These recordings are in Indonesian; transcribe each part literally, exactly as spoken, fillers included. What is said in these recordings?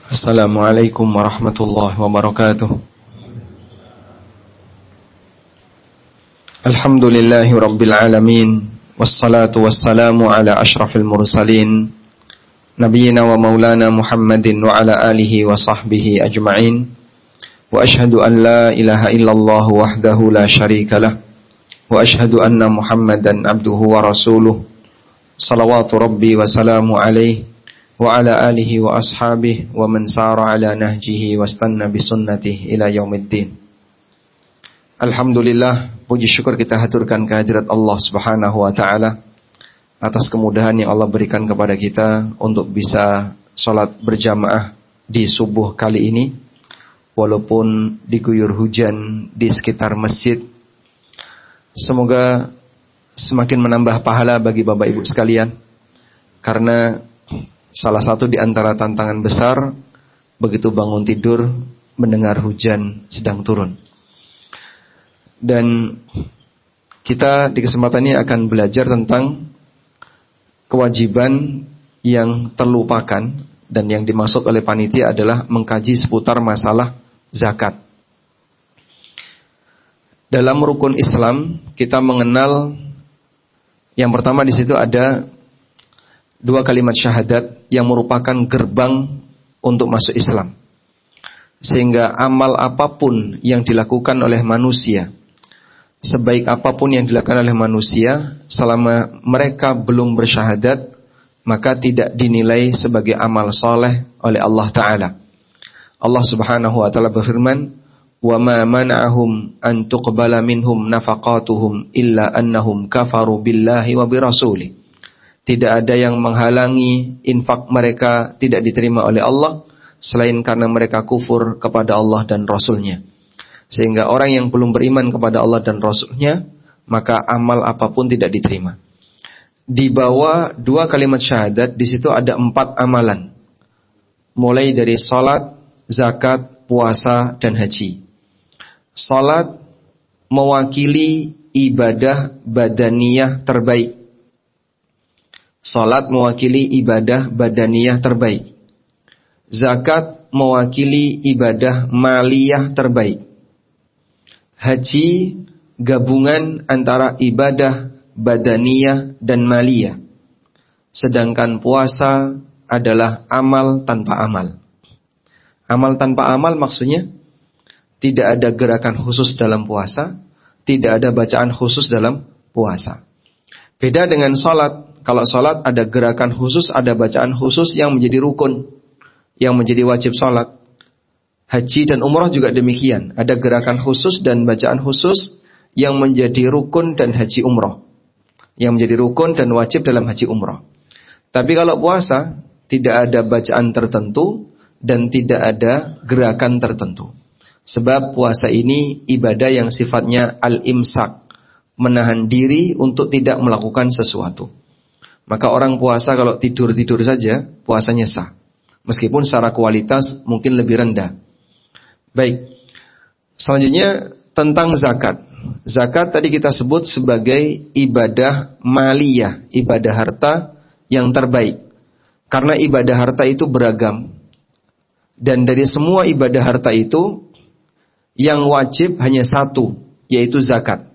Assalamualaikum warahmatullahi wabarakatuh. Alhamdulillahi rabbil alamin, wassalatu wassalamu ala ashrafil mursalin, nabiyyina wa maulana Muhammadin wa ala alihi wa sahbihi ajma'in. Wa ashhadu an la ilaha illallah wahdahu la syarika lah, wa ashhadu anna Muhammadan abduhu wa rasuluh. Salawatu rabbi wa salamu alaihi wa ala alihi wa ashabihi wa man sara ala nahjihi wastanna bisunnatihi ila yaumiddin. Alhamdulillah, puji syukur kita haturkan kehadirat Allah Subhanahu wa taala atas kemudahan yang Allah berikan kepada kita untuk bisa salat berjamaah di subuh kali ini walaupun diguyur hujan di sekitar masjid. Semoga semakin menambah pahala bagi Bapak Ibu sekalian, karena salah satu di antara tantangan besar begitu bangun tidur mendengar hujan sedang turun. Dan kita di kesempatan ini akan belajar tentang kewajiban yang terlupakan, dan yang dimaksud oleh panitia adalah mengkaji seputar masalah zakat. Dalam rukun Islam kita mengenal yang pertama di situ ada dua kalimat syahadat yang merupakan gerbang untuk masuk Islam. Sehingga amal apapun yang dilakukan oleh manusia, sebaik apapun yang dilakukan oleh manusia, selama mereka belum bersyahadat, maka tidak dinilai sebagai amal soleh oleh Allah Ta'ala. Allah Subhanahu wa Ta'ala berfirman, وَمَا مَنَعَهُمْ أَن تُقْبَلَ مِنْهُمْ نَفَقَاتُهُمْ إِلَّا أَنَّهُمْ كَفَرُوا بِاللَّهِ وَبِرَسُولِهِ. Tidak ada yang menghalangi infak mereka tidak diterima oleh Allah selain karena mereka kufur kepada Allah dan Rasulnya. Sehingga orang yang belum beriman kepada Allah dan Rasulnya, maka amal apapun tidak diterima. Di bawah dua kalimat syahadat, di situ ada empat amalan, mulai dari salat, zakat, puasa, dan haji. Salat mewakili ibadah badaniyah terbaik. Salat mewakili ibadah badaniyah terbaik. Zakat mewakili ibadah maliyah terbaik. Haji gabungan antara ibadah badaniyah dan maliyah. Sedangkan puasa adalah amal tanpa amal. Amal tanpa amal maksudnya tidak ada gerakan khusus dalam puasa, tidak ada bacaan khusus dalam puasa. Beda dengan salat. Kalau salat ada gerakan khusus, ada bacaan khusus yang menjadi rukun, yang menjadi wajib salat. Haji dan umrah juga demikian, ada gerakan khusus dan bacaan khusus yang menjadi rukun dan haji umrah, yang menjadi rukun dan wajib dalam haji umrah. Tapi kalau puasa tidak ada bacaan tertentu dan tidak ada gerakan tertentu. Sebab puasa ini ibadah yang sifatnya al-imsak, menahan diri untuk tidak melakukan sesuatu. Maka orang puasa kalau tidur-tidur saja, puasanya sah. Meskipun secara kualitas mungkin lebih rendah. Baik, selanjutnya tentang zakat. Zakat tadi kita sebut sebagai ibadah maliyah, ibadah harta yang terbaik. Karena ibadah harta itu beragam. Dan dari semua ibadah harta itu, yang wajib hanya satu, yaitu zakat.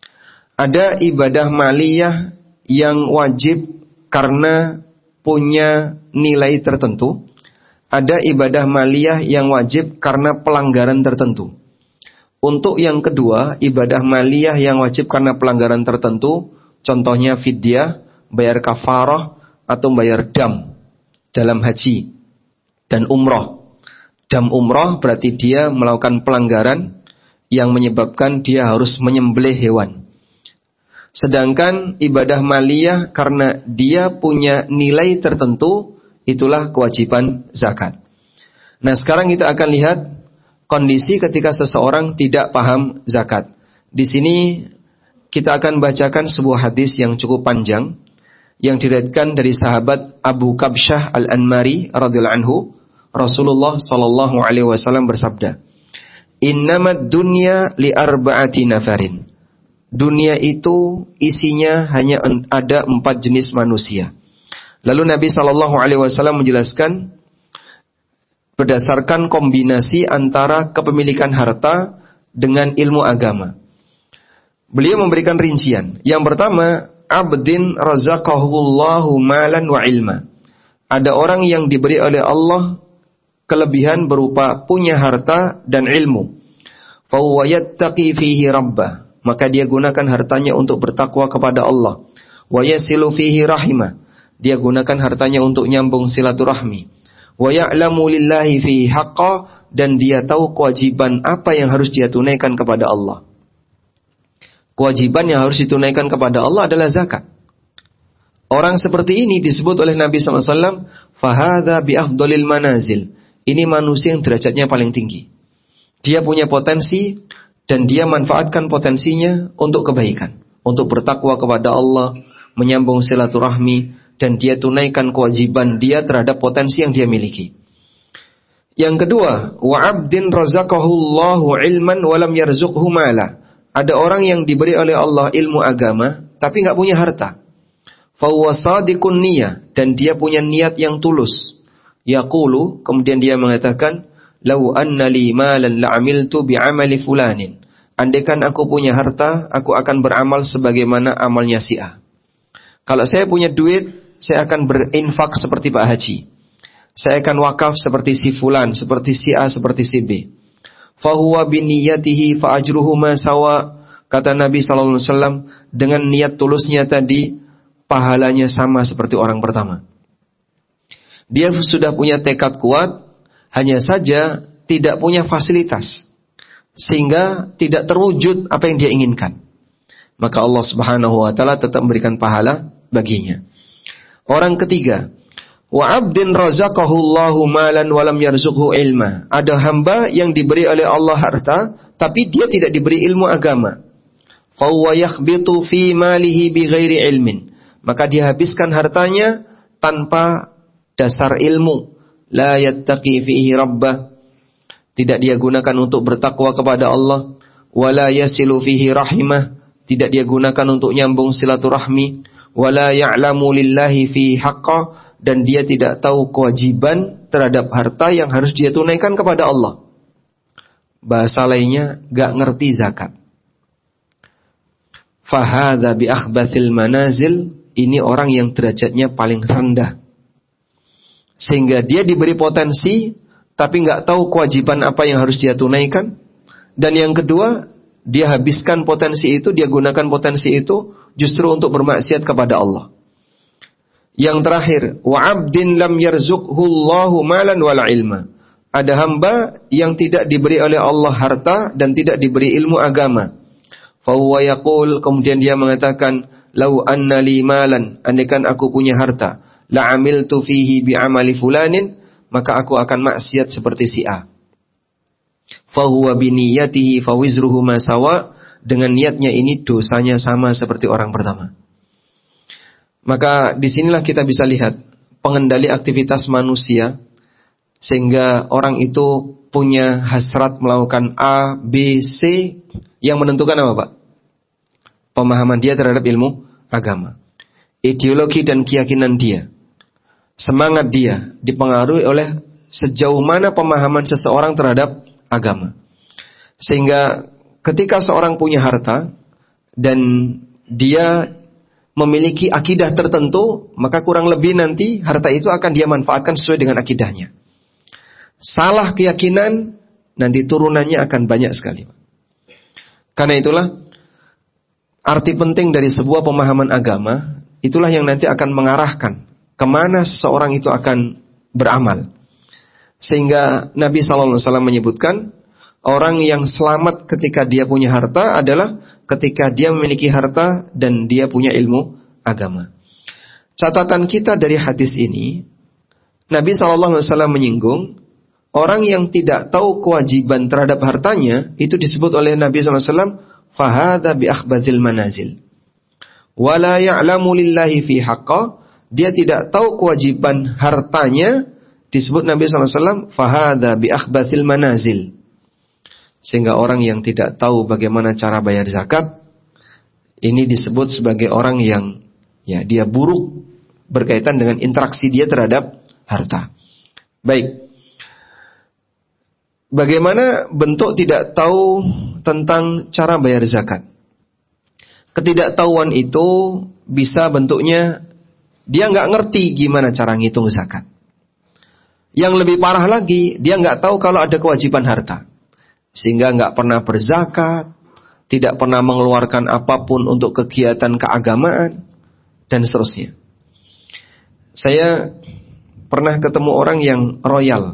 Ada ibadah maliyah yang wajib karena punya nilai tertentu. Ada ibadah maliyah yang wajib karena pelanggaran tertentu. Untuk yang kedua, ibadah maliyah yang wajib karena pelanggaran tertentu, contohnya fidyah, bayar kafarah, atau bayar dam dalam haji dan umrah. Dam umrah berarti dia melakukan pelanggaran yang menyebabkan dia harus menyembelih hewan. Sedangkan ibadah maliyah karena dia punya nilai tertentu, itulah kewajiban zakat. Nah, sekarang kita akan lihat kondisi ketika seseorang tidak paham zakat. Di sini kita akan bacakan sebuah hadis yang cukup panjang yang diriwayatkan dari sahabat Abu Kabsyah Al-Anmari radhiyallahu anhu. Rasulullah sallallahu alaihi wasallam bersabda, "Innamad dunya li arba'ati nafarin." Dunia itu isinya hanya ada empat jenis manusia. Lalu Nabi shallallahu alaihi wasallam menjelaskan berdasarkan kombinasi antara kepemilikan harta dengan ilmu agama. Beliau memberikan rincian. Yang pertama, abdin razaqahullahu malan wa ilma. Ada orang yang diberi oleh Allah kelebihan berupa punya harta dan ilmu. Fa huwa yattaqi fihi rabbah. Maka dia gunakan hartanya untuk bertakwa kepada Allah. Wa yasilu fihi rahimah. Dia gunakan hartanya untuk nyambung silaturahmi. Wa ya'lamu lillahi fihi haqqa. Dan dia tahu kewajiban apa yang harus dia tunaikan kepada Allah. Kewajiban yang harus ditunaikan kepada Allah adalah zakat. Orang seperti ini disebut oleh Nabi shallallahu alaihi wasallam, fahadha bi afdalil manazil. Ini manusia yang derajatnya paling tinggi. Dia punya potensi dan dia manfaatkan potensinya untuk kebaikan, untuk bertakwa kepada Allah, menyambung silaturahmi, dan dia tunaikan kewajiban dia terhadap potensi yang dia miliki. Yang kedua, wa abdin razaqahullahu ilman wa lam yarzuqhu mala. Ada orang yang diberi oleh Allah ilmu agama, tapi nggak punya harta. Fahuwa sadiqun niyah, dan dia punya niat yang tulus. Yaqulu, kemudian dia mengatakan, lau anna li malan la'amiltu bi'amali fulanin. Andaikan aku punya harta, aku akan beramal sebagaimana amalnya si A. Kalau saya punya duit, saya akan berinfak seperti Pak Haji. Saya akan wakaf seperti si fulan, seperti si A, seperti si B. Fahuwa biniyatihi fa'ajruhu ma sawa. Kata Nabi sallallahu alaihi wasallam, dengan niat tulusnya tadi, pahalanya sama seperti orang pertama. Dia sudah punya tekad kuat, hanya saja tidak punya fasilitas, sehingga tidak terwujud apa yang dia inginkan. Maka Allah Subhanahu wa taala tetap memberikan pahala baginya. Orang ketiga, wa abdin razaqahullahu malan wa lam yarzuqhu ilma. Ada hamba yang diberi oleh Allah harta, tapi dia tidak diberi ilmu agama. Fa huwa yakhbitu fi malihi bighairi ilmin. Maka dia habiskan hartanya tanpa dasar ilmu. La yattaqi fihi rabbah. Tidak dia gunakan untuk bertakwa kepada Allah. Wa la yasilu fihi rahimah. Tidak dia gunakan untuk nyambung silaturahmi. Wa la ya'lamu lillahi fihi haqqa. Dan dia tidak tahu kewajiban terhadap harta yang harus dia tunaikan kepada Allah. Bahasa lainnya, gak ngerti zakat. Fahadha bi akhbathil manazil. Ini orang yang derajatnya paling rendah. Sehingga dia diberi potensi, tapi gak tahu kewajiban apa yang harus dia tunaikan. Dan yang kedua, dia habiskan potensi itu, dia gunakan potensi itu justru untuk bermaksiat kepada Allah. Yang terakhir, wa abdin lam yarzuqhu Allahu malan wala ilma. Ada hamba yang tidak diberi oleh Allah harta dan tidak diberi ilmu agama. Fa huwa yaqul, kemudian dia mengatakan, lau anna li malan, andaikan aku punya harta, la amiltu fihi bi amali fulanin, maka aku akan maksiat seperti si A. Fa huwa bi niyyatihi fa wizruhu ma sawa. Dengan niatnya ini dosanya sama seperti orang pertama. Maka disinilah kita bisa lihat pengendali aktivitas manusia, sehingga orang itu punya hasrat melakukan A, B, C, yang menentukan apa Pak? Pemahaman dia terhadap ilmu agama, ideologi dan keyakinan dia, semangat dia dipengaruhi oleh sejauh mana pemahaman seseorang terhadap agama. Sehingga ketika seorang punya harta dan dia memiliki akidah tertentu, maka kurang lebih nanti harta itu akan dia manfaatkan sesuai dengan akidahnya. Salah keyakinan, nanti turunannya akan banyak sekali. Karena itulah arti penting dari sebuah pemahaman agama, itulah yang nanti akan mengarahkan kemana seseorang itu akan beramal. Sehingga Nabi shallallahu alaihi wasallam menyebutkan, orang yang selamat ketika dia punya harta adalah ketika dia memiliki harta dan dia punya ilmu agama. Catatan kita dari hadis ini, Nabi shallallahu alaihi wasallam menyinggung orang yang tidak tahu kewajiban terhadap hartanya, itu disebut oleh Nabi shallallahu alaihi wasallam fahadha bi akhbathil manazil. Wala ya'lamu lillahi fi haqqa. Dia tidak tahu kewajiban hartanya, disebut Nabi shallallahu alaihi wasallam fahadha bi akhbathil manazil. Sehingga orang yang tidak tahu bagaimana cara bayar zakat, ini disebut sebagai orang yang ya dia buruk berkaitan dengan interaksi dia terhadap harta. Baik. Bagaimana bentuk tidak tahu tentang cara bayar zakat? Ketidaktahuan itu bisa bentuknya dia nggak ngerti gimana cara ngitung zakat. Yang lebih parah lagi, dia nggak tahu kalau ada kewajiban harta, sehingga nggak pernah berzakat, tidak pernah mengeluarkan apapun untuk kegiatan keagamaan, dan seterusnya. Saya pernah ketemu orang yang royal,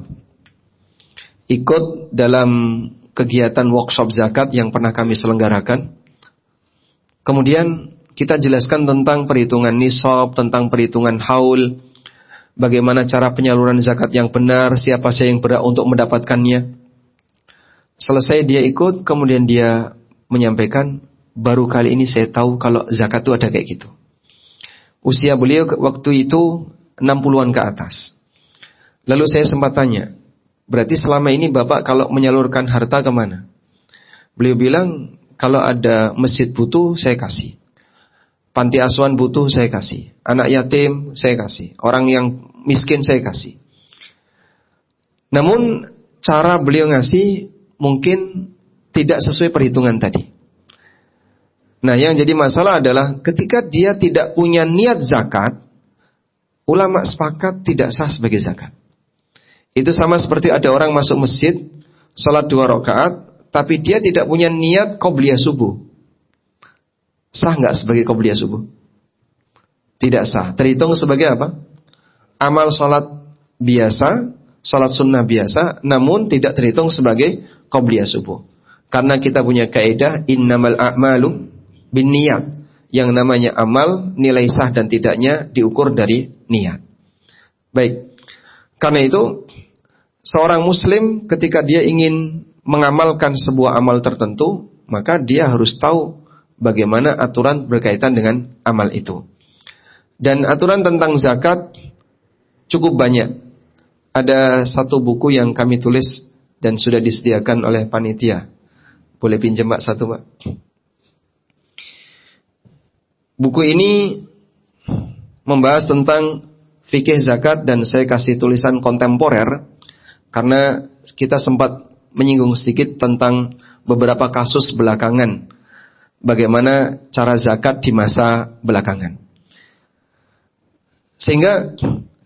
ikut dalam kegiatan workshop zakat yang pernah kami selenggarakan. Kemudian kita jelaskan tentang perhitungan nisab, tentang perhitungan haul, bagaimana cara penyaluran zakat yang benar, siapa saja yang berhak untuk mendapatkannya. Selesai dia ikut, kemudian dia menyampaikan, baru kali ini saya tahu kalau zakat itu ada kayak gitu. Usia beliau waktu itu enam puluhan ke atas. Lalu saya sempat tanya, berarti selama ini Bapak kalau menyalurkan harta kemana? Beliau bilang, kalau ada masjid butuh, saya kasih. Panti asuhan butuh, saya kasih. Anak yatim, saya kasih. Orang yang miskin, saya kasih. Namun, cara beliau ngasih mungkin tidak sesuai perhitungan tadi. Nah, yang jadi masalah adalah ketika dia tidak punya niat zakat, ulama sepakat tidak sah sebagai zakat. Itu sama seperti ada orang masuk masjid, salat dua rakaat, tapi dia tidak punya niat qobliyah subuh. Sah nggak sebagai qobliyah subuh? Tidak sah. Terhitung sebagai apa? Amal salat biasa, salat sunnah biasa, namun tidak terhitung sebagai qobliyah subuh. Karena kita punya kaidah innamal a'malu binniyat. Yang namanya amal, nilai sah dan tidaknya diukur dari niat. Baik. Karena itu, seorang muslim ketika dia ingin mengamalkan sebuah amal tertentu, maka dia harus tahu bagaimana aturan berkaitan dengan amal itu. Dan aturan tentang zakat cukup banyak. Ada satu buku yang kami tulis dan sudah disediakan oleh panitia. Boleh pinjam Mbak satu Mbak. Buku ini membahas tentang fikih zakat dan saya kasih tulisan kontemporer karena kita sempat menyinggung sedikit tentang beberapa kasus belakangan, bagaimana cara zakat di masa belakangan. Sehingga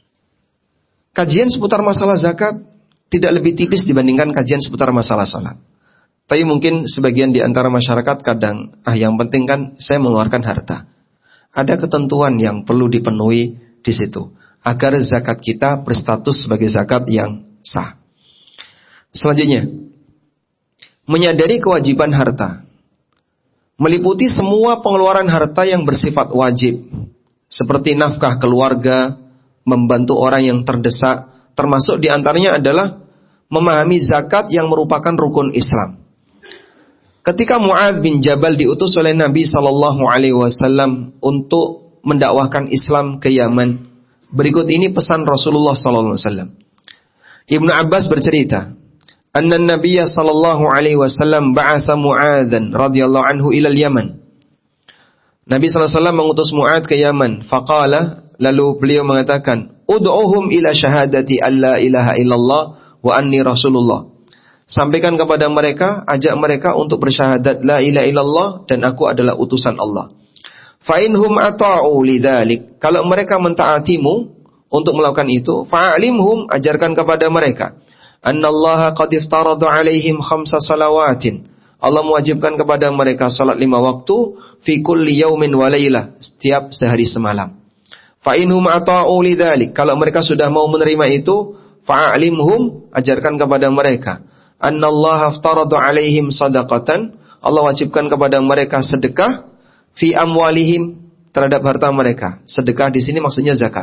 kajian seputar masalah zakat tidak lebih tipis dibandingkan kajian seputar masalah salat. Tapi mungkin sebagian di antara masyarakat kadang, ah yang penting kan saya mengeluarkan harta. Ada ketentuan yang perlu dipenuhi di situ agar zakat kita berstatus sebagai zakat yang sah. Selanjutnya, menyadari kewajiban harta meliputi semua pengeluaran harta yang bersifat wajib, seperti nafkah keluarga, membantu orang yang terdesak, termasuk diantaranya adalah memahami zakat yang merupakan rukun Islam. Ketika Mu'adz bin Jabal diutus oleh Nabi shallallahu alaihi wasallam untuk mendakwahkan Islam ke Yaman, berikut ini pesan Rasulullah shallallahu alaihi wasallam. Ibnu Abbas bercerita, anna Nabiya sallallahu alaihi wasallam ba'atha Mu'adzan radhiyallahu anhu ila al-Yaman. Nabi sallallahu alaihi wasallam mengutus Mu'adz ke Yaman. Faqala, lalu beliau mengatakan, ud'uhum ila syahadati alla ilaha illallah wa anni rasulullah. Sampaikan kepada mereka, ajak mereka untuk bersyahadat la ilaha illallah dan aku adalah utusan Allah. Fa inhum ata'u lidzalik. Kalau mereka mentaatimu untuk melakukan itu, fa'alimhum, ajarkan kepada mereka, annallaha qad iftarada alaihim khamsa salawatin. Allah mewajibkan kepada mereka salat lima waktu fi kulli yaumin wa lailah, setiap sehari semalam. Fa inhum ata'u lidzalik. Kalau mereka sudah mau menerima itu, fa'alimhum, ajarkan kepada mereka, annallaha iftarada alaihim sadaqatan. Allah wajibkan kepada mereka sedekah fi amwalihim, terhadap harta mereka. Sedekah di sini maksudnya zakat.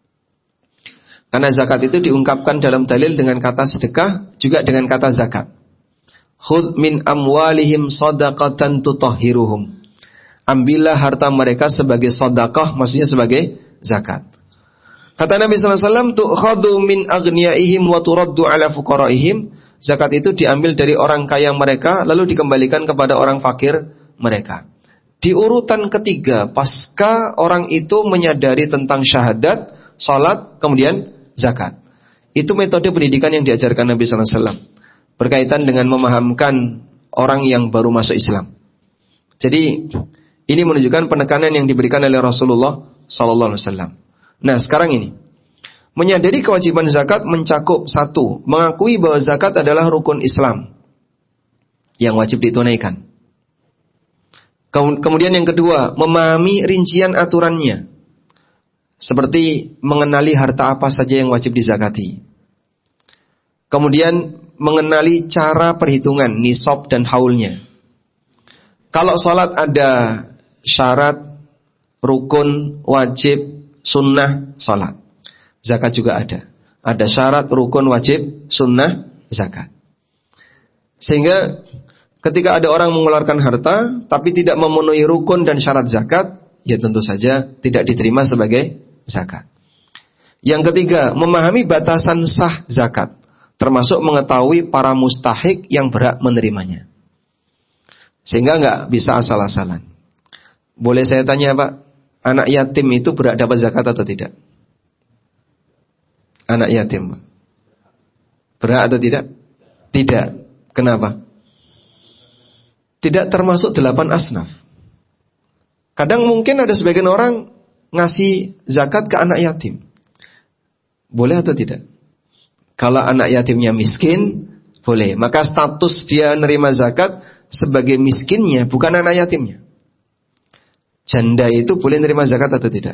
Karena zakat itu diungkapkan dalam dalil dengan kata sedekah, juga dengan kata zakat. Khudh min amwalihim sadaqatan tutahhiruhum. Ambillah harta mereka sebagai sedekah, maksudnya sebagai zakat. Kata Nabi sallallahu alaihi wasallam, tu'khadhu min aghniyaihim wa turaddu ala fuqaraihim. Zakat itu diambil dari orang kaya mereka, lalu dikembalikan kepada orang fakir mereka. Di urutan ketiga, pasca orang itu menyadari tentang syahadat, salat, kemudian zakat. Itu metode pendidikan yang diajarkan Nabi sallallahu alaihi wasallam. berkaitan dengan memahamkan orang yang baru masuk Islam. Jadi ini menunjukkan penekanan yang diberikan oleh Rasulullah sallallahu alaihi wasallam. Nah, sekarang ini menyadari kewajiban zakat mencakup satu, mengakui bahwa zakat adalah rukun Islam yang wajib ditunaikan. Kemudian yang kedua, memahami rincian aturannya, seperti mengenali harta apa saja yang wajib dizakati. Kemudian mengenali cara perhitungan nisab dan haulnya. Kalau sholat ada syarat, rukun, wajib, sunnah, sholat. Zakat juga ada. Ada syarat, rukun, wajib, sunnah, zakat. Sehingga ketika ada orang mengeluarkan harta tapi tidak memenuhi rukun dan syarat zakat, ya tentu saja tidak diterima sebagai zakat. Yang ketiga, memahami batasan sah zakat, termasuk mengetahui para mustahik yang berhak menerimanya. Sehingga nggak bisa asal-asalan. Boleh saya tanya Pak, anak yatim itu berhak dapat zakat atau tidak? Anak yatim, Pak. Berhak atau tidak? Tidak. Kenapa? Tidak termasuk delapan asnaf. Kadang mungkin ada sebagian orang ngasih zakat ke anak yatim. Boleh atau tidak? Kalau anak yatimnya miskin, boleh. Maka status dia nerima zakat sebagai miskinnya, bukan anak yatimnya. Janda itu boleh nerima zakat atau tidak?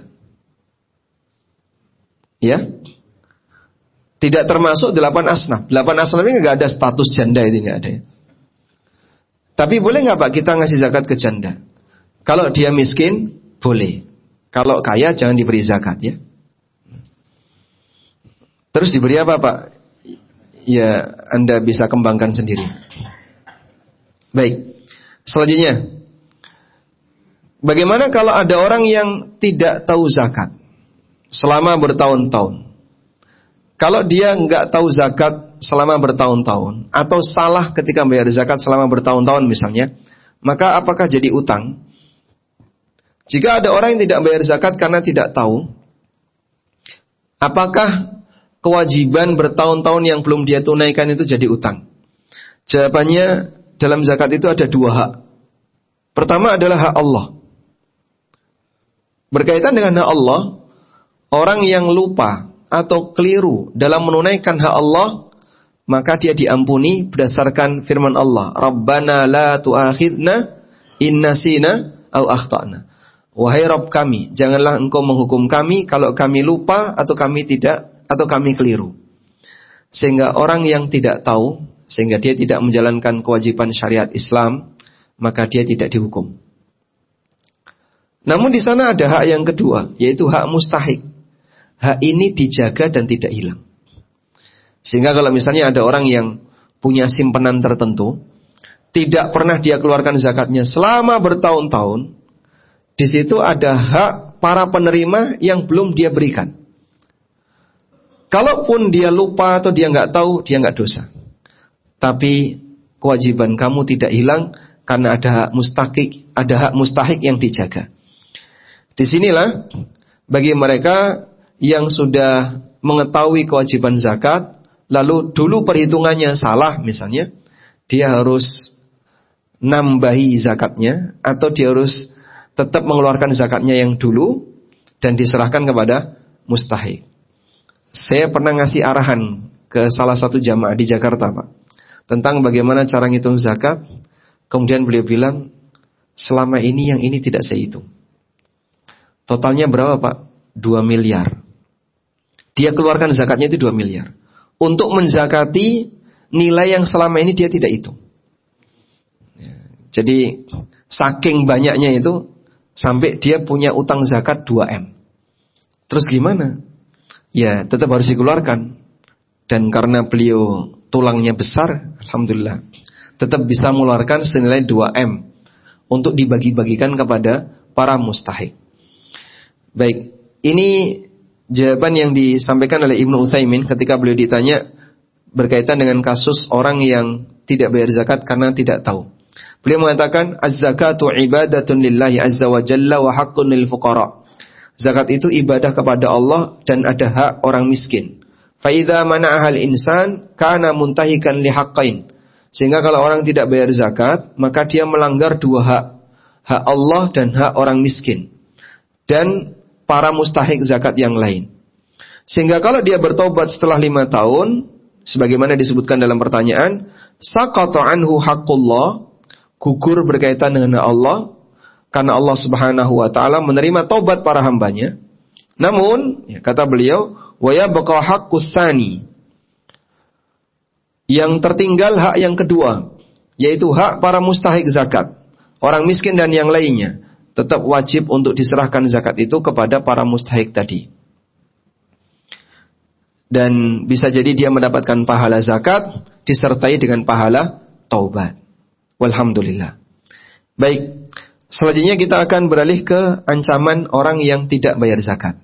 Ya? Tidak termasuk delapan asnaf. Delapan asnaf ini nggak ada status janda, itu nggak ada. Tapi boleh nggak Pak kita ngasih zakat ke janda? Kalau dia miskin, boleh. Kalau kaya jangan diberi zakat ya. Terus diberi apa Pak? Ya Anda bisa kembangkan sendiri. Baik. Selanjutnya, bagaimana kalau ada orang yang tidak tahu zakat selama bertahun-tahun? Kalau dia nggak tahu zakat selama bertahun-tahun, atau salah ketika membayar zakat selama bertahun-tahun misalnya, maka apakah jadi utang? Jika ada orang yang tidak bayar zakat karena tidak tahu, apakah kewajiban bertahun-tahun yang belum dia tunaikan itu jadi utang? Jawabannya, dalam zakat itu ada dua hak. Pertama adalah hak Allah. Berkaitan dengan hak Allah, orang yang lupa atau keliru dalam menunaikan hak Allah, maka dia diampuni berdasarkan firman Allah, Rabbana la tu'akhidna in nasina au akhtana. Wahai Rabb kami, janganlah engkau menghukum kami kalau kami lupa atau kami tidak atau kami keliru. Sehingga orang yang tidak tahu, sehingga dia tidak menjalankan kewajiban syariat Islam, maka dia tidak dihukum. Namun di sana ada hak yang kedua, yaitu hak mustahik. Hak ini dijaga dan tidak hilang. Sehingga kalau misalnya ada orang yang punya simpanan tertentu, tidak pernah dia keluarkan zakatnya selama bertahun-tahun, di situ ada hak para penerima yang belum dia berikan. Kalaupun dia lupa atau dia nggak tahu, dia nggak dosa. Tapi kewajiban kamu tidak hilang karena ada hak mustahik, ada hak mustahik yang dijaga. Disinilah bagi mereka yang sudah mengetahui kewajiban zakat, lalu dulu perhitungannya salah misalnya, dia harus nambahi zakatnya, atau dia harus tetap mengeluarkan zakatnya yang dulu dan diserahkan kepada mustahik. Saya pernah ngasih arahan ke salah satu jamaah di Jakarta Pak, tentang bagaimana cara ngitung zakat. Kemudian beliau bilang, selama ini yang ini tidak saya hitung. Totalnya berapa Pak? dua miliar. Dia keluarkan zakatnya itu dua miliar. Untuk menzakati nilai yang selama ini dia tidak hitung. Jadi saking banyaknya itu, sampai dia punya utang zakat dua M. Terus gimana? Ya tetap harus dikeluarkan. Dan karena beliau tulangnya besar, alhamdulillah, tetap bisa mengeluarkan senilai dua M untuk dibagi-bagikan kepada para mustahik. Baik, ini jawaban yang disampaikan oleh Ibnu Utsaimin ketika beliau ditanya berkaitan dengan kasus orang yang tidak bayar zakat karena tidak tahu. Beliau mengatakan, az-zakatu ibadatun lillahi azza wa jalla wa haqqun lil fuqara. Zakat itu ibadah kepada Allah dan ada hak orang miskin. Fa idza mana'ahal insan kana muntahikan li haqqain. Sehingga kalau orang tidak bayar zakat, maka dia melanggar dua hak. Hak Allah dan hak orang miskin. Dan para mustahik zakat yang lain. Sehingga kalau dia bertobat setelah lima tahun, sebagaimana disebutkan dalam pertanyaan, saqata anhu haqqullah, gugur berkaitan dengan Allah, karena Allah Subhanahu wa taala menerima tobat para hambanya. Namun, ya, kata beliau, wa yabqa haqqus tsani. Yang tertinggal hak yang kedua, yaitu hak para mustahik zakat, orang miskin dan yang lainnya, tetap wajib untuk diserahkan zakat itu kepada para mustahik tadi. Dan bisa jadi dia mendapatkan pahala zakat disertai dengan pahala taubat. Walhamdulillah. Baik, selanjutnya kita akan beralih ke ancaman orang yang tidak bayar zakat.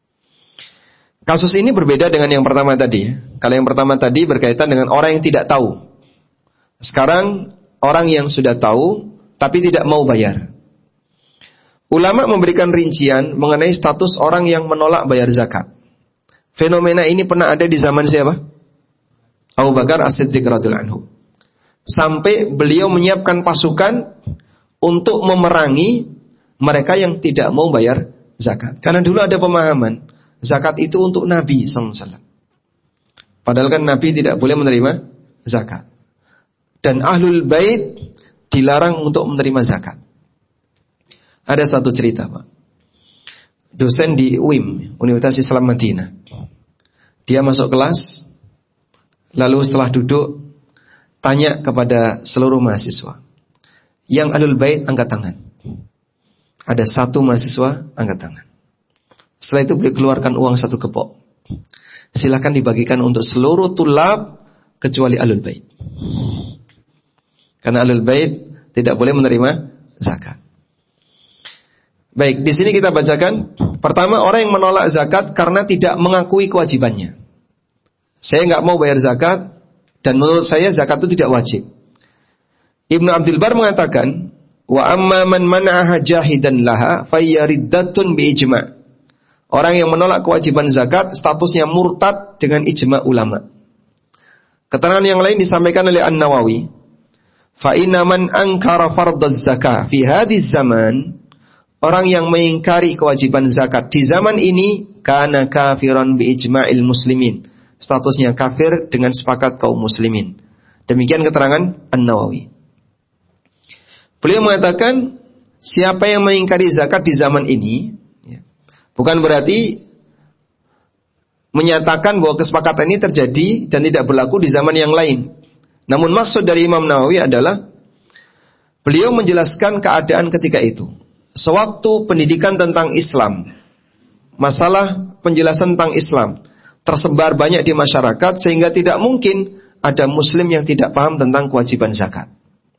Kasus ini berbeda dengan yang pertama tadi. Kalau yang pertama tadi berkaitan dengan orang yang tidak tahu. Sekarang orang yang sudah tahu tapi tidak mau bayar. Ulama memberikan rincian mengenai status orang yang menolak bayar zakat. Fenomena ini pernah ada di zaman siapa? Abu Bakar As-Siddiq radhiyallahu anhu. Sampai beliau menyiapkan pasukan untuk memerangi mereka yang tidak mau bayar zakat. Karena dulu ada pemahaman zakat itu untuk Nabi sallallahu alaihi wasallam. Padahal kan Nabi tidak boleh menerima zakat. Dan Ahlul Bait dilarang untuk menerima zakat. Ada satu cerita, Pak. Dosen di U I M, Universitas Islam Madinah. Dia masuk kelas, lalu setelah duduk, tanya kepada seluruh mahasiswa. Yang Ahlul Bait angkat tangan. Ada satu mahasiswa angkat tangan. Setelah itu beliau keluarkan uang satu kepok. Silakan dibagikan untuk seluruh tulab kecuali Ahlul Bait. Karena Ahlul Bait tidak boleh menerima zakat. Baik, di sini kita bacakan. Pertama, orang yang menolak zakat karena tidak mengakui kewajibannya. Saya nggak mau bayar zakat, dan menurut saya zakat itu tidak wajib. Ibnu Abdul Bar mengatakan, wa amma man mana'aha jahidan laha fayyariddatun bi ijma'. Orang yang menolak kewajiban zakat statusnya murtad dengan ijma' ulama. Keterangan yang lain disampaikan oleh An-Nawawi. Fa inna man ankara fardaz zakah fi hadhiz zaman, orang yang mengingkari kewajiban zakat di zaman ini, kana kafiran bi ijma'il muslimin. Statusnya kafir dengan sepakat kaum muslimin. Demikian keterangan An-Nawawi. Beliau mengatakan, siapa yang mengingkari zakat di zaman ini, ya, bukan berarti menyatakan bahwa kesepakatan ini terjadi dan tidak berlaku di zaman yang lain. Namun maksud dari Imam Nawawi adalah, beliau menjelaskan keadaan ketika itu. Sewaktu pendidikan tentang Islam, masalah penjelasan tentang Islam tersebar banyak di masyarakat, sehingga tidak mungkin ada muslim yang tidak paham tentang kewajiban zakat.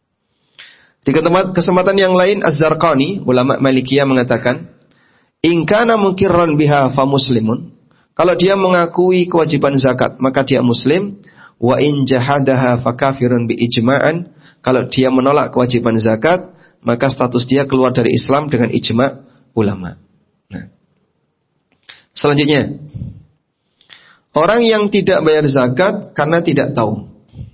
Di kesempatan yang lain, Az-Zarqani, ulama Malikiyah mengatakan, in kana mungkirran biha fa muslimun. Kalau dia mengakui kewajiban zakat, maka dia muslim. Wa in jahadaha fa kafirun bi ijma'an. Kalau dia menolak kewajiban zakat, maka status dia keluar dari Islam dengan ijma' ulama. Nah. Selanjutnya, orang yang tidak bayar zakat karena tidak tahu.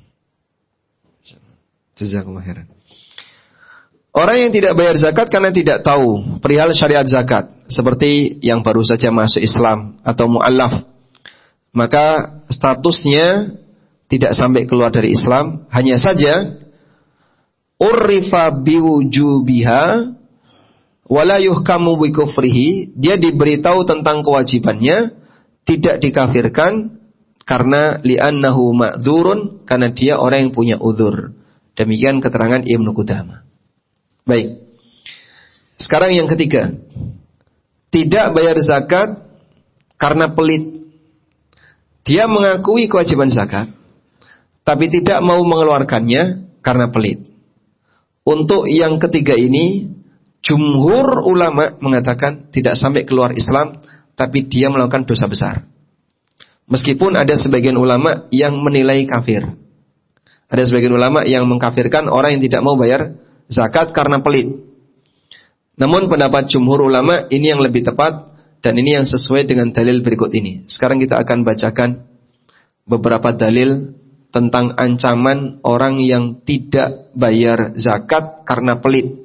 Jazakumullah khairan. Orang yang tidak bayar zakat karena tidak tahu perihal syariat zakat, seperti yang baru saja masuk Islam atau mu'allaf, maka statusnya tidak sampai keluar dari Islam, hanya saja urrifa biwujubiha wala yuhkamu bi kufrihi, dia diberitahu tentang kewajibannya, tidak dikafirkan karena li'annahu ma'dzurun, karena dia orang yang punya uzur. Demikian keterangan Ibnu Qudamah. Baik. Sekarang yang ketiga. Tidak bayar zakat karena pelit. Dia mengakui kewajiban zakat, tapi tidak mau mengeluarkannya karena pelit. Untuk yang ketiga ini, jumhur ulama mengatakan tidak sampai keluar Islam, tapi dia melakukan dosa besar. Meskipun ada sebagian ulama yang menilai kafir. Ada sebagian ulama yang mengkafirkan orang yang tidak mau bayar zakat karena pelit. Namun pendapat jumhur ulama ini yang lebih tepat, dan ini yang sesuai dengan dalil berikut ini. Sekarang kita akan bacakan beberapa dalil tentang ancaman orang yang tidak bayar zakat karena pelit.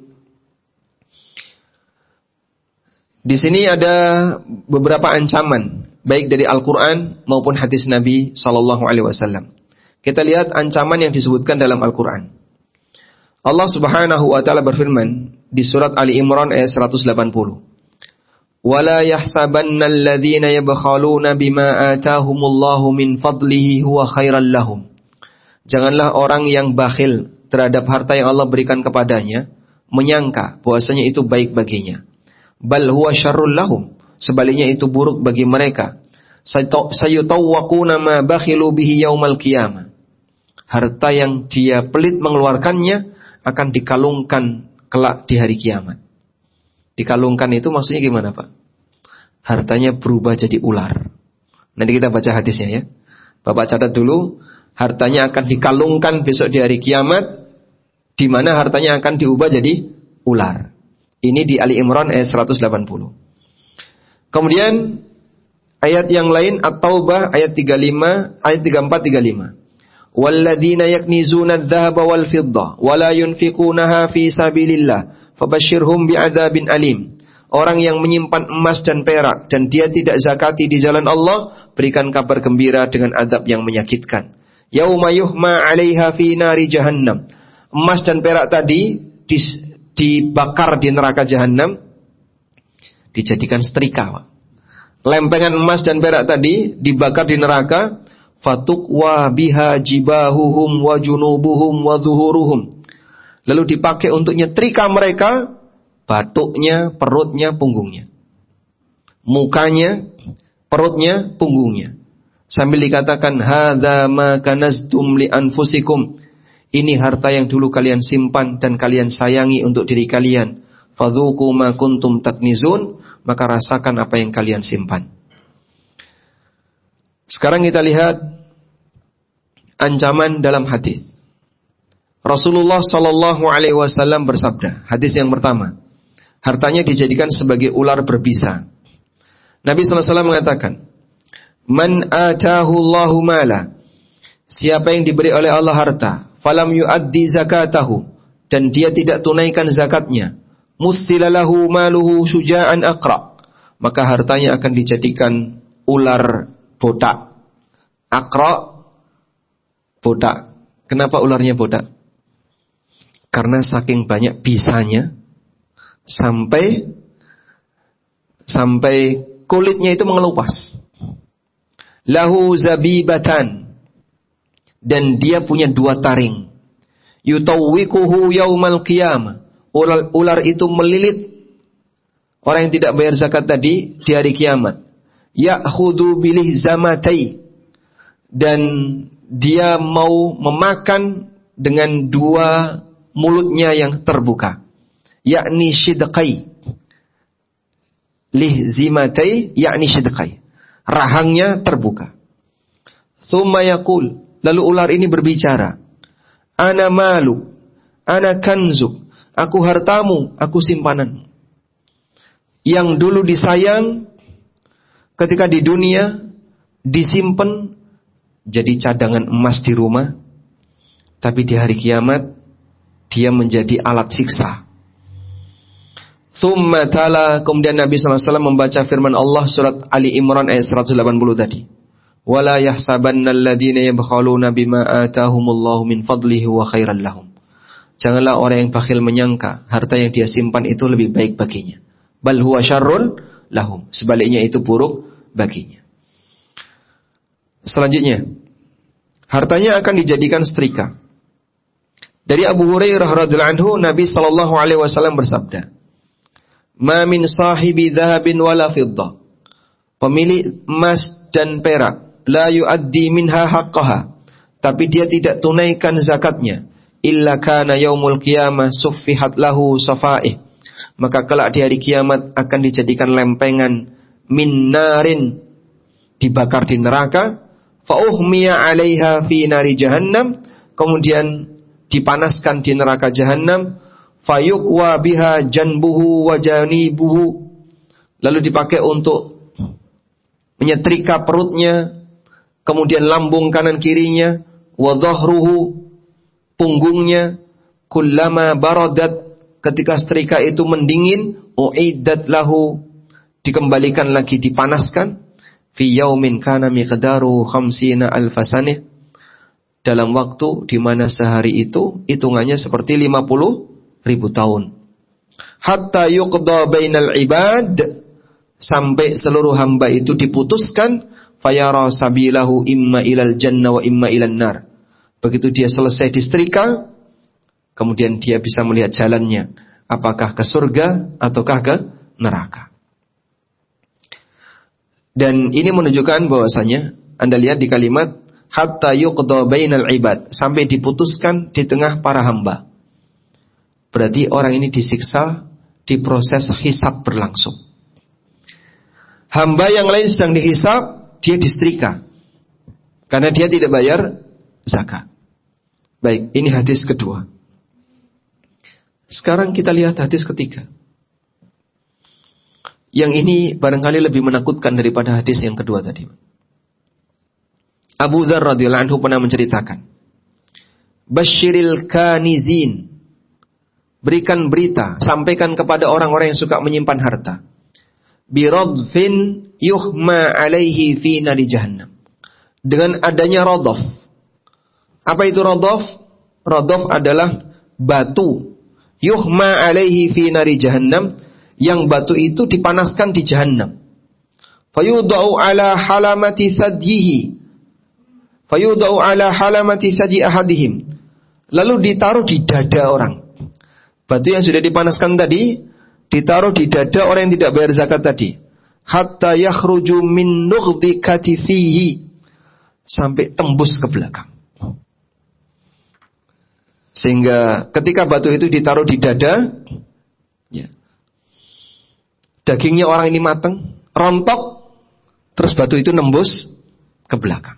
Di sini ada beberapa ancaman, baik dari Al-Quran maupun hadis Nabi Sallallahu Alaihi Wasallam. Kita lihat ancaman yang disebutkan dalam Al-Quran. Allah Subhanahu Wa Taala berfirman di surat Ali Imran ayat seratus delapan puluh. وَلَا يَحْسَبَنَّ الَّذِينَ يَبْخَلُونَ بِمَا آتَاهُمُ اللَّهُ مِنْ فَضْلِهِ هُوَ خَيْرًا لَهُمْ. Janganlah orang yang bakhil terhadap harta yang Allah berikan kepadanya menyangka bahwasanya itu baik baginya. Bal huwa syarrul lahum, sebaliknya itu buruk bagi mereka. Sayutawwaquna ma bakhilu bihi yaumal qiyamah. Harta yang dia pelit mengeluarkannya akan dikalungkan kelak di hari kiamat. Dikalungkan itu maksudnya gimana, Pak? Hartanya berubah jadi ular. Nanti kita baca hadisnya ya. Bapak catat dulu, hartanya akan dikalungkan besok di hari kiamat, di mana hartanya akan diubah jadi ular. Ini di Ali Imran ayat seratus delapan puluh. Kemudian ayat yang lain At-Taubah ayat tiga puluh lima, ayat tiga puluh empat tiga puluh lima. Walladzina yaknizuna adz-dzahaba wal fiddah wa la yunfiqunaha fi sabilillah fabashshirhum bi'adzabin alim. Orang yang menyimpan emas dan perak dan dia tidak zakati di jalan Allah, berikan kabar gembira dengan azab yang menyakitkan. Yauma yuhma 'alaiha fi nari jahannam. Emas dan perak tadi dis dibakar di neraka jahanam, dijadikan setrika. Lempengan emas dan perak tadi dibakar di neraka, fatuqwa biha jibahuhum wa junubuhum wa zuhuruhum. Lalu dipakai untuk nyetrika mereka batuknya, perutnya, punggungnya. Mukanya, perutnya, punggungnya. Sambil dikatakan hadza ma kanaztum li anfusikum. Ini harta yang dulu kalian simpan dan kalian sayangi untuk diri kalian. Fadzuqu ma kuntum tatnizun, maka rasakan apa yang kalian simpan. Sekarang kita lihat ancaman dalam hadis. Rasulullah Sallallahu Alaihi Wasallam bersabda, hadis yang pertama, hartanya dijadikan sebagai ular berbisa. Nabi Sallallahu Alaihi Wasallam mengatakan, Man atahu Allahu mala, siapa yang diberi oleh Allah harta, falam yuaddi zakatahu, dan dia tidak tunaikan zakatnya, muthilalahu maluhu syuja'an aqra, maka hartanya akan dijadikan ular botak. Aqra, botak. Kenapa ularnya botak? Karena saking banyak bisanya sampai sampai kulitnya itu mengelupas. Lahu zabibatan, dan dia punya dua taring. Yutawwikuhu yaumal qiyamah. Ular, ular itu melilit orang yang tidak bayar zakat tadi di hari kiamat. Ya'khudhu bilih zamatai, dan dia mau memakan dengan dua mulutnya yang terbuka. Yakni shidqai. Lih zimatai yakni shidqai. Rahangnya terbuka. Tsumma yaqul, lalu ular ini berbicara, Ana malu, ana kanzuk, aku hartamu, aku simpananmu. Yang dulu disayang ketika di dunia, disimpan jadi cadangan emas di rumah, tapi di hari kiamat dia menjadi alat siksa. Tsumma tala, kemudian Nabi sallallahu alaihi wasallam membaca firman Allah surat Ali Imran ayat seratus delapan puluh tadi. Wala yahsabannal ladzina yabkhaluna bima atahumullahu min fadlihi wa khairan lahum. Janganlah orang yang bakhil menyangka harta yang dia simpan itu lebih baik baginya. Bal huwa syarrul lahum. Sebaliknya itu buruk baginya. Selanjutnya, hartanya akan dijadikan setrika. Dari Abu Hurairah radhiyallahu anhu, Nabi sallallahu alaihi wasallam bersabda, Ma min sahibi dhahabin wala fiddah. Pemilik emas dan perak, la yuaddi minha haqqaha, tapi dia tidak tunaikan zakatnya, illa kana yaumul qiyamah suffihat lahu safaih, maka kelak di hari kiamat akan dijadikan lempengan min narin, dibakar di neraka, fa uhmiya 'alaiha fi nari jahannam, kemudian dipanaskan di neraka jahannam, fayuqwa biha janbuhu wa janibuhu, lalu dipakai untuk menyetrika perutnya, kemudian lambung kanan kirinya, wa dhahruhu, punggungnya, kullama baradat, ketika setrika itu mendingin, uiddat lahu, dikembalikan lagi, dipanaskan, fi yaumin kana miqdaru khamsina alfasanih, dalam waktu di mana sehari itu hitungannya seperti lima puluh ribu tahun. Hatta yuqda bainal ibad, sampai seluruh hamba itu diputuskan, fayara sabilahu imma ilal jannah wa imma ilan nar. Begitu dia selesai disetrika, kemudian dia bisa melihat jalannya, apakah ke surga ataukah ke neraka. Dan ini menunjukkan bahwasanya, Anda lihat di kalimat hatta yuqda bainal ibad, sampai diputuskan di tengah para hamba. Berarti orang ini disiksa, diproses hisab berlangsung. Hamba yang lain sedang dihisab, dia disetrika karena dia tidak bayar zakat. Baik, ini hadis kedua. Sekarang kita lihat hadis ketiga. Yang ini barangkali lebih menakutkan daripada hadis yang kedua tadi. Abu Dzar radhiyallahu anhu pernah menceritakan, Basyiril kanizin, berikan berita, sampaikan kepada orang-orang yang suka menyimpan harta, biradfin yuhma alaihi fi nari jahannam, dengan adanya radaf. Apa itu radaf? Radaf adalah batu, yuhma alaihi fi nari jahannam, yang batu itu dipanaskan di jahannam. Fayudau ala halamati sadyihi, fayudau ala halamati sadyi ahadihim, lalu ditaruh di dada orang. Batu yang sudah dipanaskan tadi ditaruh di dada orang yang tidak bayar zakat tadi. Hatta yakhruju min nughdi katifihi, sampai tembus ke belakang. Sehingga ketika batu itu ditaruh di dada, ya, dagingnya orang ini matang, rontok, terus batu itu nembus ke belakang.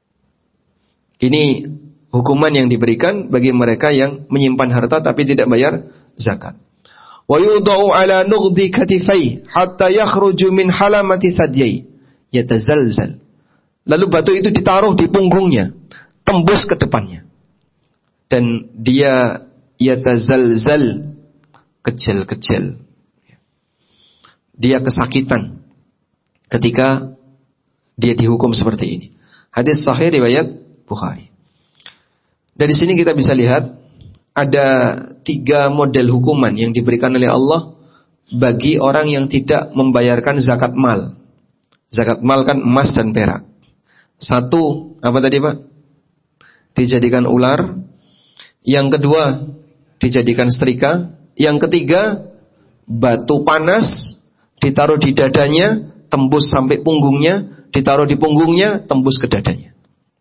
Ini hukuman yang diberikan bagi mereka yang menyimpan harta tapi tidak bayar zakat. Wa yudau ala nughdi katifai hatta yakhruju min halamati sadyai yatazalzal. Lalu batu itu ditaruh di punggungnya, tembus ke depannya, dan dia yatazalzal, kecil-kecil. Dia kesakitan ketika dia dihukum seperti ini. Hadis sahih riwayat Bukhari. Dari sini kita bisa lihat ada tiga model hukuman yang diberikan oleh Allah bagi orang yang tidak membayarkan zakat mal. Zakat mal kan emas dan perak. Satu, apa tadi Pak? Dijadikan ular. Yang kedua, dijadikan setrika. Yang ketiga, batu panas ditaruh di dadanya, tembus sampai punggungnya, ditaruh di punggungnya, tembus ke dadanya.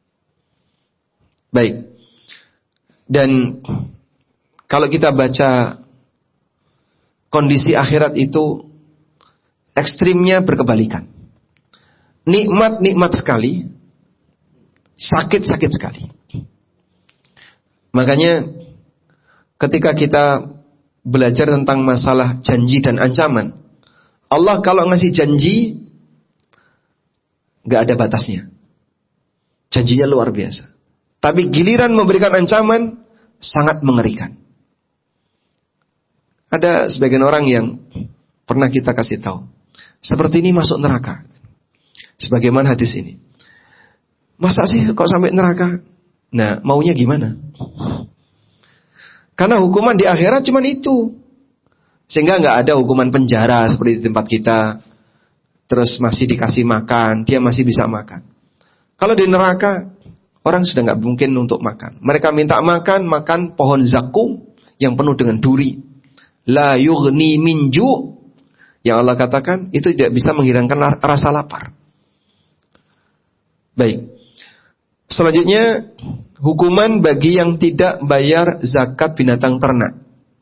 Baik. Dan kalau kita baca kondisi akhirat itu ekstrimnya berkebalikan. Nikmat-nikmat sekali, sakit-sakit sekali. Makanya ketika kita belajar tentang masalah janji dan ancaman, Allah kalau ngasih janji gak ada batasnya. Janjinya luar biasa. Tapi giliran memberikan ancaman sangat mengerikan. Ada sebagian orang yang pernah kita kasih tahu, seperti ini masuk neraka. Sebagaimana hadis ini. Masa sih kok sampai neraka? Nah, maunya gimana? Karena hukuman di akhirat cuma itu. Sehingga nggak ada hukuman penjara seperti di tempat kita. Terus masih dikasih makan, dia masih bisa makan. Kalau di neraka, orang sudah nggak mungkin untuk makan. Mereka minta makan, makan pohon zakum yang penuh dengan duri. La yughni min ju'. Yang Allah katakan itu tidak bisa menghilangkan rasa lapar. Baik. Selanjutnya, hukuman bagi yang tidak bayar zakat binatang ternak.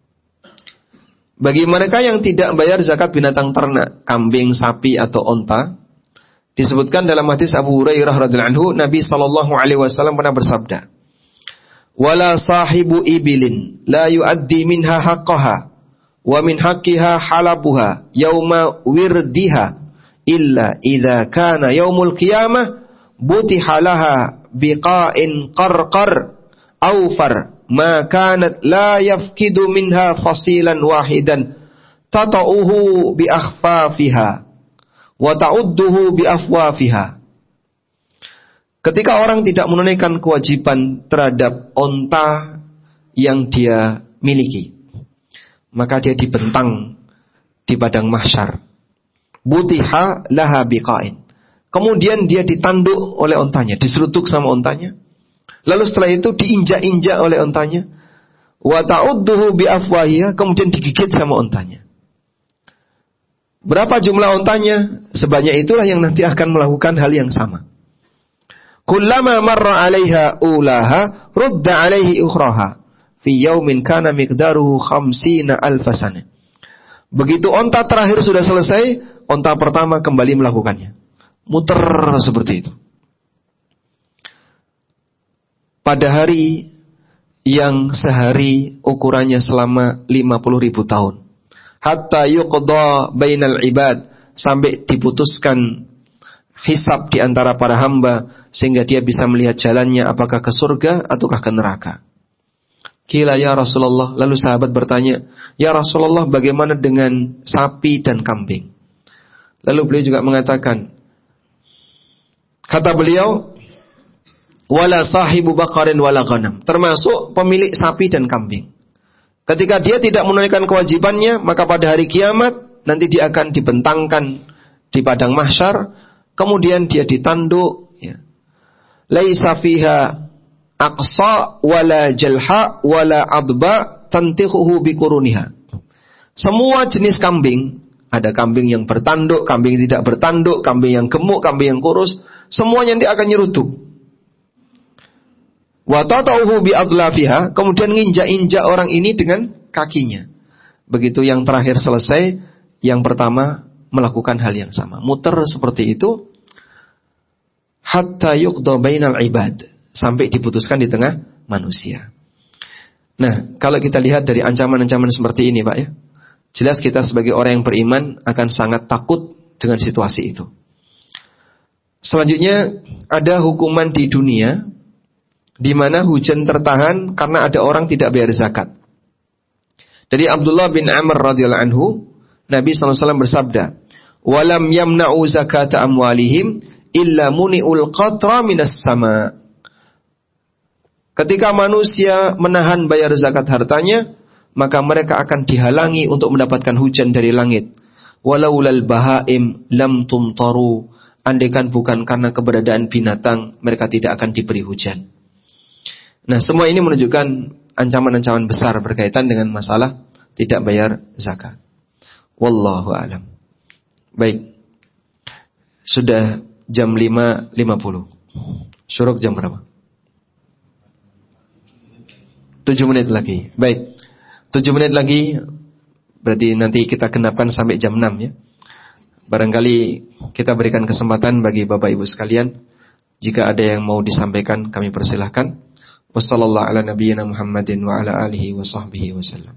Bagi mereka yang tidak bayar zakat binatang ternak, kambing, sapi atau onta, disebutkan dalam hadis Abu Hurairah radhiyallahu anhu, Nabi sallallahu alaihi wasallam pernah bersabda, "Wala sahibu ibilin la yuaddi minha haqqaha wa min haqqiha halabuha yauma wirdiha illa idza kana yaumul qiyamah butihalaha biqa'in qarqar awfar ma kanat la yafkidu minha fasilan wahidan tata'uhu bi akhfafiha wa ta'udduhu bi afwafiha. Ketika orang tidak menunaikan kewajiban terhadap onta yang dia miliki, maka dia dibentang di padang mahsyar. Butiha laha biqa'in. Kemudian dia ditanduk oleh ontanya, diserutuk sama ontanya. Lalu setelah itu diinjak-injak oleh ontanya. Wa ta'udduhu bi afwahiha, kemudian digigit sama ontanya. Berapa jumlah ontanya? Sebanyak itulah yang nanti akan melakukan hal yang sama. Kullama marra 'alaiha ulaha rudda 'alaihi ukhraha fi yaumin kana miqdaruhu khamsina alf sanah. Begitu onta terakhir sudah selesai, onta pertama kembali melakukannya. Muter seperti itu. Pada hari yang sehari ukurannya selama lima puluh ribu tahun. Hatta yuqda bainal ibad, sampai diputuskan hisab di antara para hamba sehingga dia bisa melihat jalannya apakah ke surga ataukah ke neraka. Qila ya Rasulullah, lalu sahabat bertanya, ya Rasulullah, bagaimana dengan sapi dan kambing? Lalu beliau juga mengatakan, kata beliau, wala sahibu baqarin wala ghanam, termasuk pemilik sapi dan kambing. Ketika dia tidak menunaikan kewajibannya, maka pada hari kiamat nanti dia akan dibentangkan di padang mahsyar, kemudian dia ditanduk, ya. Laisa fiha aqsa wala jalha wala adba tantihuhu bikuruniha. Semua jenis kambing, ada kambing yang bertanduk, kambing yang tidak bertanduk, kambing yang gemuk, kambing yang kurus, semuanya nanti akan nyerutuk. Wa tatauhu bi adlafiha, kemudian nginjak-injak orang ini dengan kakinya. Begitu yang terakhir selesai, yang pertama melakukan hal yang sama. Muter seperti itu hatta yuqda bainal ibad, sampai diputuskan di tengah manusia. Nah, kalau kita lihat dari ancaman-ancaman seperti ini, Pak, ya, jelas kita sebagai orang yang beriman akan sangat takut dengan situasi itu. Selanjutnya ada hukuman di dunia di mana hujan tertahan karena ada orang tidak bayar zakat. Dari Abdullah bin Amr radhiyallahu anhu, Nabi sallallahu alaihi wasallam bersabda, "Walam yamna'u zakata amwalihim illa muni'ul qatra minas sama." Ketika manusia menahan bayar zakat hartanya, maka mereka akan dihalangi untuk mendapatkan hujan dari langit. Walaulal bahaim lam tumtaru, andaikan bukan karena keberadaan binatang, mereka tidak akan diberi hujan. Nah, semua ini menunjukkan ancaman-ancaman besar berkaitan dengan masalah tidak bayar zakat. Wallahu a'lam. Baik. Sudah jam lima lima puluh. Syuruk jam berapa? tujuh menit lagi. Baik. tujuh menit lagi berarti nanti kita genapkan sampai jam enam, ya. Barangkali kita berikan kesempatan bagi Bapak Ibu sekalian, jika ada yang mau disampaikan kami persilahkan. Wassallallahu ala nabiyyina Muhammadin wa ala alihi wa sahbihi wasallam.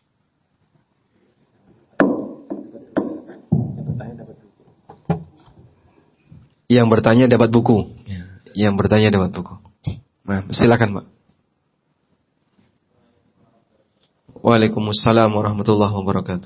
Yang bertanya dapat buku. Yang bertanya dapat buku. Nah, silakan, Pak. Waalaikumsalam warahmatullahi wabarakatuh.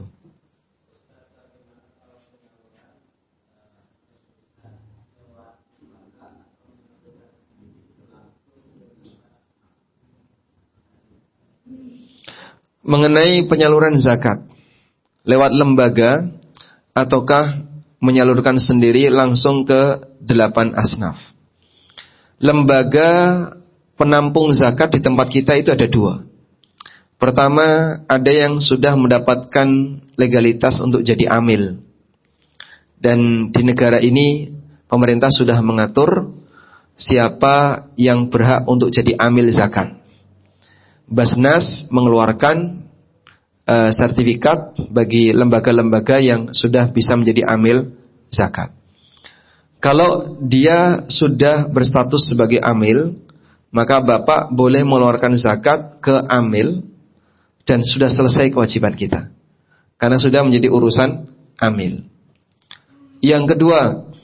Mengenai penyaluran zakat lewat lembaga ataukah menyalurkan sendiri langsung ke delapan asnaf. Lembaga penampung zakat di tempat kita itu ada dua. Pertama, ada yang sudah mendapatkan legalitas untuk jadi amil. Dan di negara ini pemerintah sudah mengatur siapa yang berhak untuk jadi amil zakat. Basnas mengeluarkan uh, sertifikat bagi lembaga-lembaga yang sudah bisa menjadi amil zakat. Kalau dia sudah berstatus sebagai amil, maka Bapak boleh mengeluarkan zakat ke amil dan sudah selesai kewajiban kita, karena sudah menjadi urusan amil. Yang kedua,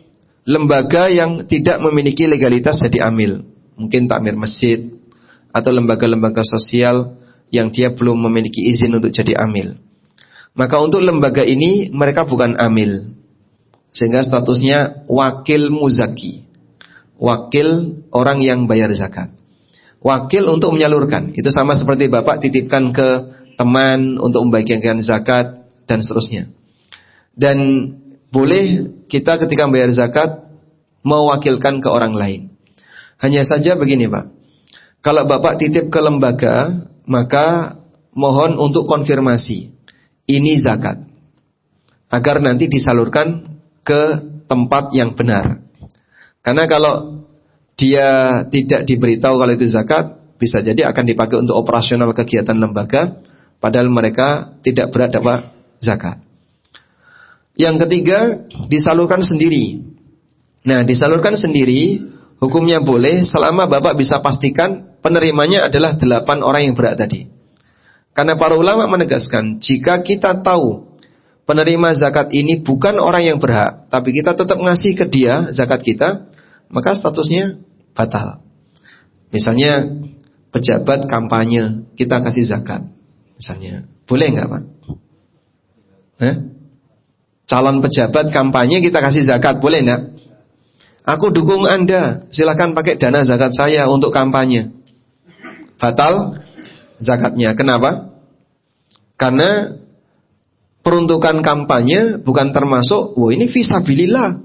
lembaga yang tidak memiliki legalitas jadi amil, mungkin takmir masjid atau lembaga-lembaga sosial yang dia belum memiliki izin untuk jadi amil. Maka untuk lembaga ini mereka bukan amil, sehingga statusnya wakil muzaki, wakil orang yang bayar zakat, wakil untuk menyalurkan. Itu sama seperti bapak titipkan ke teman untuk membagikan zakat dan seterusnya. Dan boleh kita ketika membayar zakat mewakilkan ke orang lain. Hanya saja begini Pak, kalau bapak titip ke lembaga, maka mohon untuk konfirmasi ini zakat, agar nanti disalurkan ke tempat yang benar. Karena kalau dia tidak diberitahu kalau itu zakat, bisa jadi akan dipakai untuk operasional kegiatan lembaga, padahal mereka tidak berat dapat zakat. Yang ketiga, disalurkan sendiri. Nah, disalurkan sendiri hukumnya boleh selama bapak bisa pastikan penerimanya adalah delapan orang yang berat tadi. Karena para ulama menegaskan, jika kita tahu penerima zakat ini bukan orang yang berhak, tapi kita tetap ngasih ke dia zakat kita, maka statusnya batal. Misalnya pejabat kampanye kita kasih zakat, misalnya, boleh nggak Pak? Eh? Calon pejabat kampanye kita kasih zakat, boleh nggak? Aku dukung Anda, silakan pakai dana zakat saya untuk kampanye. Batal zakatnya. Kenapa? Karena peruntukan kampanye bukan termasuk, wah ini fisabilillah.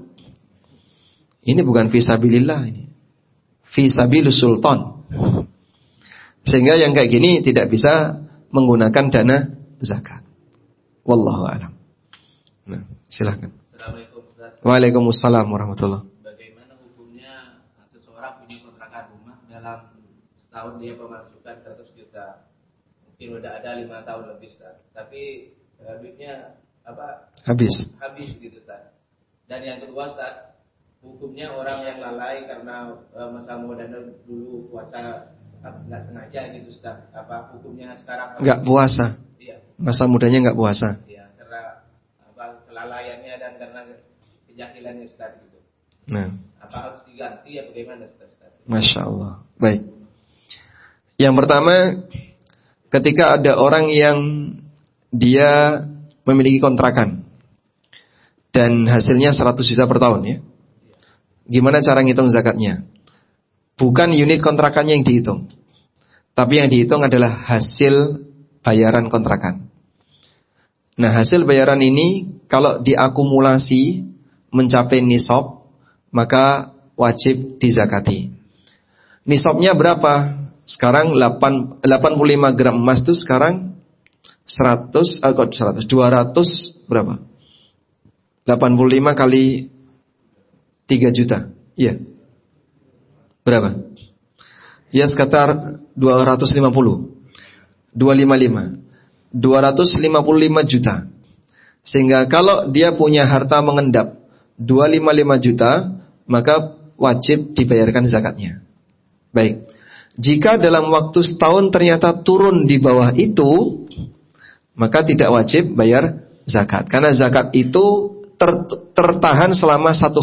Ini bukan fisabilillah, ini fisabilus sultan. Sehingga yang kayak gini tidak bisa menggunakan dana zakat. Wallahu a'lam. Nah, silakan. Assalamualaikum Ustaz. Waalaikumsalam warahmatullahi. Bagaimana hukumnya seseorang punya kontrakan rumah dalam setahun dia pemasukan seratus juta, mungkin udah ada lima tahun lebih Ustaz, tapi uh, duitnya apa? Habis. Habis gitu Ustaz. Dan yang kedua Ustaz, hukumnya orang yang lalai karena uh, masa mudanya dulu puasa nggak sengaja gitu Ustaz. Apa hukumnya sekarang? Nggak puasa. Iya. Masa mudanya nggak puasa. Iya, karena apa kelalaiannya dan karena kejahilannya Ustaz gitu. Nah. Apa harus diganti ya bagaimana Ustaz? Masya Allah. Baik. Yang pertama, ketika ada orang yang dia memiliki kontrakan dan hasilnya seratus juta per tahun ya, gimana cara ngitung zakatnya? Bukan unit kontrakannya yang dihitung, tapi yang dihitung adalah hasil bayaran kontrakan. Nah, hasil bayaran ini kalau diakumulasi mencapai nisab, maka wajib dizakati. Nisabnya berapa? Sekarang delapan puluh lima gram emas itu sekarang seratus, eh, seratus, dua ratus berapa? delapan puluh lima kali tiga juta. Iya. Berapa? Ya sekitar dua ratus lima puluh. dua ratus lima puluh lima. dua ratus lima puluh lima juta. Sehingga kalau dia punya harta mengendap dua ratus lima puluh lima juta, maka wajib dibayarkan zakatnya. Baik. Jika dalam waktu setahun ternyata turun di bawah itu, maka tidak wajib bayar zakat. Karena zakat itu ter, tertahan selama satu